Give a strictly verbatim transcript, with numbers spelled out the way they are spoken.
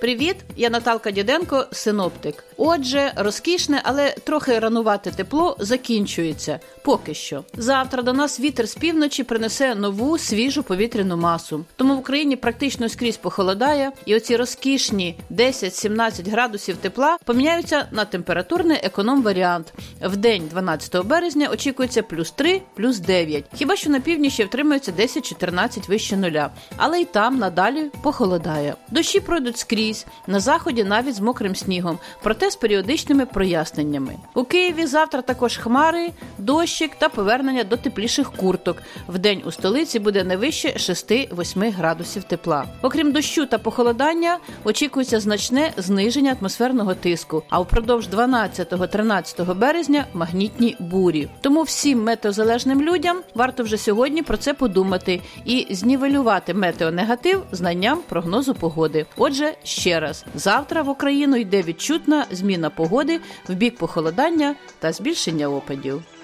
Привіт, я Наталка Діденко, синоптик. Отже, розкішне, але трохи ранувате тепло закінчується. Поки що. Завтра до нас вітер з півночі принесе нову, свіжу повітряну масу. Тому в Україні практично скрізь похолодає, і оці розкішні десять-сімнадцять градусів тепла поміняються на температурний економ-варіант. В день дванадцятого березня очікується плюс три, плюс дев'ять. Хіба що на північі втримується десять-чотирнадцять вище нуля. Але й там надалі похолодає. Дощі пройдуть скрізь, на заході навіть з мокрим снігом, проте з періодичними проясненнями. У Києві завтра також хмари, дощик та повернення до тепліших курток. Вдень у столиці буде не вище шести-восьми градусів тепла. Окрім дощу та похолодання, очікується значне зниження атмосферного тиску, а впродовж дванадцятого-тринадцятого березня магнітні бурі. Тому всім метеозалежним людям варто вже сьогодні про це подумати і знівелювати метеонегатив знанням прогнозу погоди. Отже, ще раз, завтра в Україну йде відчутна зміна погоди в бік похолодання та збільшення опадів.